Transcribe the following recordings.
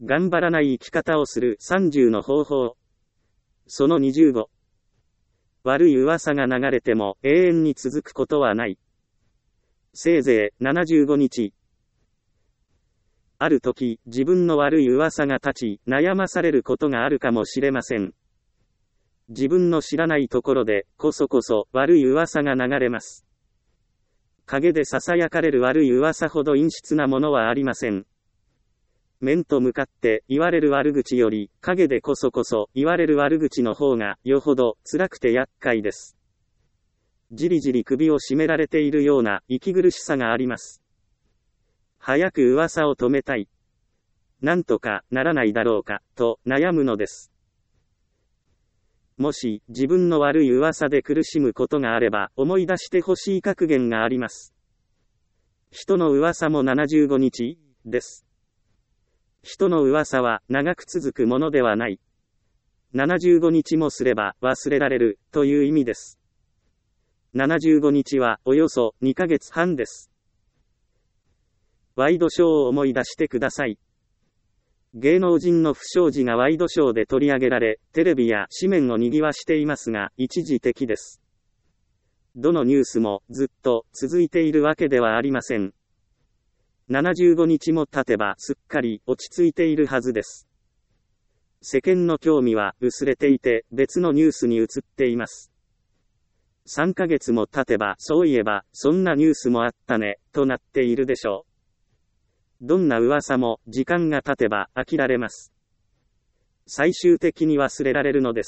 頑張らない生き方をする30の方法。その25。悪い噂が流れても永遠に続くことはない。せいぜい75日。ある時、自分の悪い噂が立ち、悩まされることがあるかもしれません。自分の知らないところで、こそこそ悪い噂が流れます。陰で囁かれる悪い噂ほど陰湿なものはありません。面と向かって言われる悪口より、陰でこそこそ言われる悪口の方がよほど辛くて厄介です。じりじり首を絞められているような息苦しさがあります。早く噂を止めたい。なんとかならないだろうか、と悩むのです。もし自分の悪い噂で苦しむことがあれば思い出してほしい格言があります。人の噂も75日です。人の噂は長く続くものではない。75日もすれば忘れられるという意味です。75日はおよそ2ヶ月半です。ワイドショーを思い出してください。芸能人の不祥事がワイドショーで取り上げられ、テレビや紙面を賑わしていますが、一時的です。どのニュースもずっと続いているわけではありません。75日も経てばすっかり落ち着いているはずです。世間の興味は薄れていて別のニュースに移っています。3ヶ月も経てばそういえばそんなニュースもあったね、となっているでしょう。どんな噂も時間が経てば飽きられます。最終的に忘れられるのです。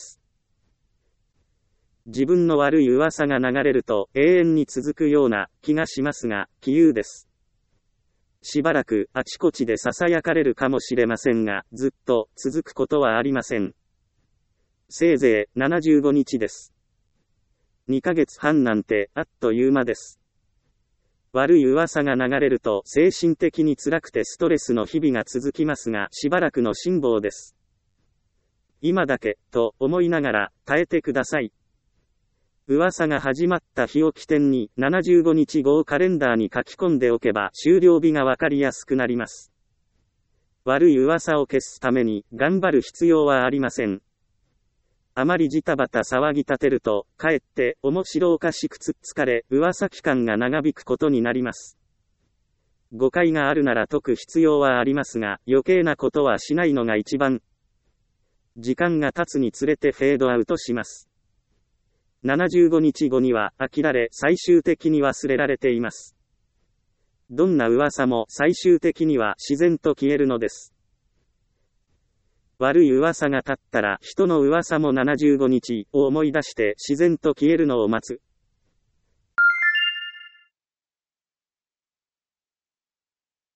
自分の悪い噂が流れると永遠に続くような気がしますが、杞憂です。しばらくあちこちで囁かれるかもしれませんが、ずっと続くことはありません。せいぜい75日です。2ヶ月半なんてあっという間です。悪い噂が流れると精神的に辛くてストレスの日々が続きますが、しばらくの辛抱です。今だけ、と思いながら耐えてください。噂が始まった日を起点に75日後をカレンダーに書き込んでおけば終了日がわかりやすくなります。悪い噂を消すために頑張る必要はありません。あまりジタバタ騒ぎ立てると、かえって面白おかしくつっつかれ、噂期間が長引くことになります。誤解があるなら解く必要はありますが、余計なことはしないのが一番。時間が経つにつれてフェードアウトします。75日後には飽きられ、最終的に忘れられています。どんな噂も最終的には自然と消えるのです。悪い噂が立ったら人の噂も75日を思い出して自然と消えるのを待つ。